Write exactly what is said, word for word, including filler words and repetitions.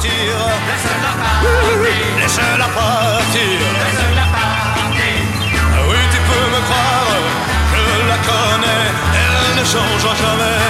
partir. Laisse-la partir. Laisse-la partir. Laisse-la partir. Oui, tu peux me croire, je la connais, elle ne changera jamais.